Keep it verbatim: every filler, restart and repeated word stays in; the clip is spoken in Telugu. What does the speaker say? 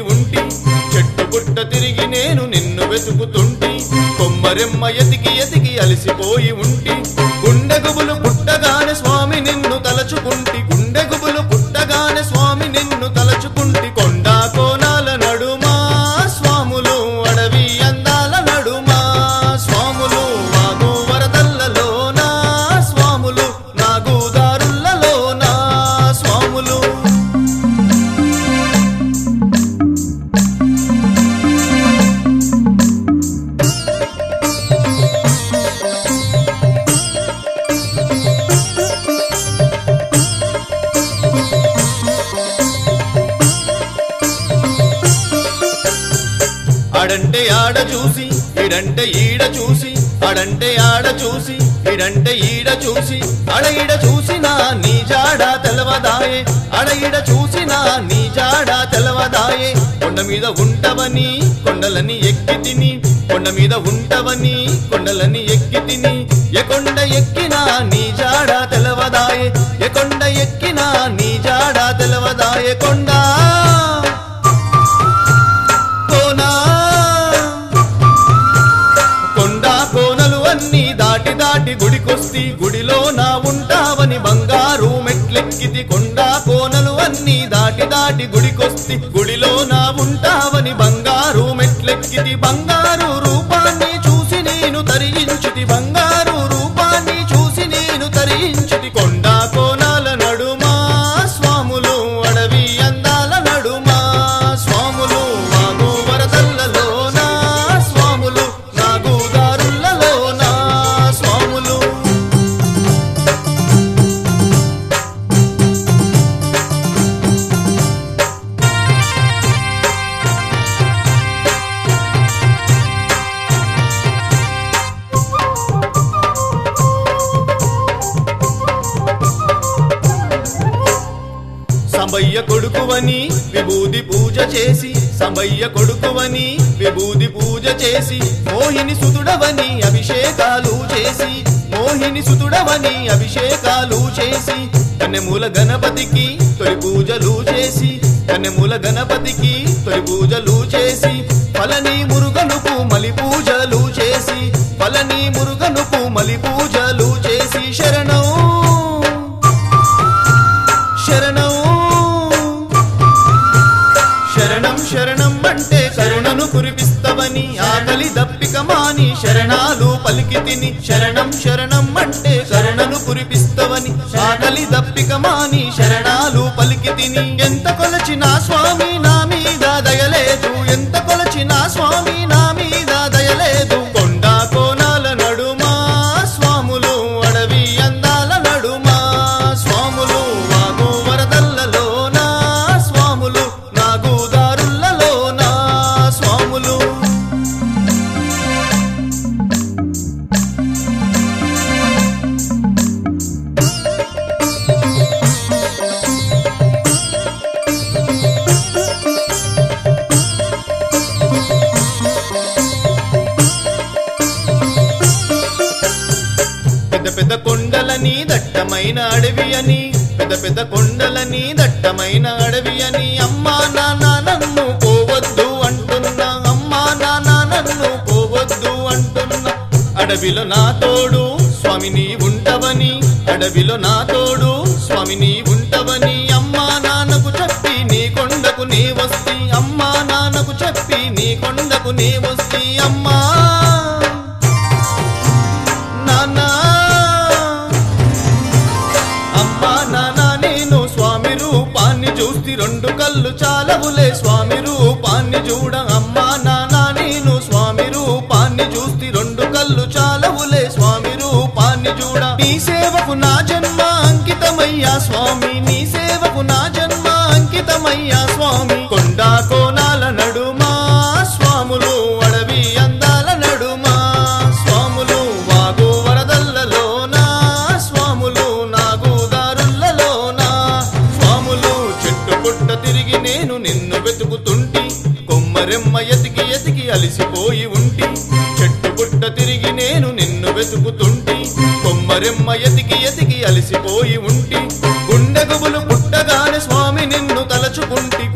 ఉంటి చెట్టు పుట్ట తిరిగి నేను నిన్ను వెతుకుతుంటి కొమ్మరెమ్మ ఎతికి ఎతికి అలసిపోయి ఉంటి గుండె గుబులు పుట్టగానే స్వామి నిన్ను తలచుకుంటి గుండె గుబులు పుట్టగానే స్వామి నిన్ను తలచుకుంటి కొండా కోనాల నడుమా స్వాములు అడవి అందాల నడుమా స్వాములు వాగు వరదల్లలోనా స్వాములు నాగుదారులలోనా స్వాములు అడంటే ఆడ చూసి ఇడంటే ఈడ చూసి అడంటే ఆడ చూసి ఇడంటే ఈడ చూసి అడ ఈడ చూసినా నీ జాడ తెలవదాయే అడ ఈడ చూసినా నీ జాడ తెలవదాయే కొండ మీద ఉంటవని కొండలని ఎక్కి తిని కొండ మీద ఉంటవని కొండలని ఎక్కి తిని ఏ కొండ ఎక్కినా నీ జాడ తెలవదాయే ఏ కొండ ఎక్కినా నీ జాడ తెలవదాయే కొండ కోనా కోనలు అన్ని దాటి దాటి గుడికొస్తి గుడిలో నా ఉంటావని బంగారు మెట్లెక్కితి కొండ కోనలు అన్ని దాటి దాటి గుడికొస్తి గుడిలో నా ఉంటావని బంగారు మెట్లెక్కితి బంగారు రూపాన్ని చూసి నేను తరించితి బంగారు రూపాన్ని చూసి నేను తరించితి కొండ కోనాల నడుమా స్వాములు అడవి అందాల నడుమా స్వాములు వాగు వరదల్లలోనా స్వాములు నాగుదారులలోనా స్వాములు సంబయ్య కొడుకువని విభూది పూజ చేసి సంబయ్య కొడుకువని విభూది పూజ చేసి మోహిని సుతుడవని అభిషేకాలు చేసి మోహిని సుతుడవని అభిషేకాలు చేసి కన్నెమూల గణపతికి తొలి పూజలు చేసి కన్నెమూల గణపతికి తొలి పూజలు చేసి పలని మురుగనుకు మలి పూజలు చేసి పలని మురుగనుకు మలి పూజలు చేసి శరణం శరణం శరణం శరణం అంటే కరుణను కురిపిస్తవని ఆకలి దప్పిక మాని శరణాలు పలికి తిని శరణం శరణం అంటే కరుణను కురిపిస్తవని ఆకలి దప్పిక మాని శరణాలు పలికి తిని ఎంత కొలచినా స్వామి నా మీద దయలేదు ఎంత కొలచినా స్వామి నా మీద దయలేదు కొండ కోనాల నడుమా స్వాములు అడవి అందాల నడుమా స్వాములు వాగు వరదల్లలోనా స్వాములు నాగుదారులలోనా స్వాములు పెద్ద పెద్ద కొండలని దట్టమైన అడవి అని పెద్ద పెద్ద కొండలని దట్టమైన అడవి అని అమ్మా నాన్న నన్ను పోవద్దు అంటున్నా అమ్మా నాన్న నన్ను పోవద్దు అంటున్నా అడవిలో నా తోడు స్వామి నీ ఉంటవని అడవిలో నా తోడు స్వామి నీ ఉంటవని అమ్మా నాన్నకు చెప్పి నీ కొండకు నీ వస్తి అమ్మా నాన్నకు చెప్పి నీ కొండకు నీ వస్తి అమ్మా నాన్న అమ్మా నాన్న నేను స్వామి రూపాన్ని చూసి రెండు కళ్ళు చాలవులే స్వామి రూపాన్ని చూడ అమ్మా నాన్న నేను స్వామి రూపాన్ని చూసి రెండు కళ్ళు చాలవులే స్వామి రూపాన్ని చూడ నీ సేవకు నా జన్మ అంకితమయ్యా స్వామి నీ సేవకు నా జన్మ అంకితమయ్యా స్వామి కొండ కోనాల నడుమా స్వాములు అడవి అందాల నడుమా స్వాములు వాగు వరదల్లలోనా స్వాములు నాగుదారులలోనా స్వాములు చెట్టు పుట్ట తిరిగి నేను నిన్ను వెతుకుతుంటి కొమ్మరెమ్మ ఎతికి ఎతికి అలిసిపోయి ఉంటి చెట్టు పుట్ట తిరిగి నేను నిన్ను వెతుకుతుంటి కొమ్మరెమ్మ ఎతికి ఎతికి అలిసిపోయి ఉంటి గుండె గుబులు పుట్టగానే స్వామి నిన్ను తలచుకుంటి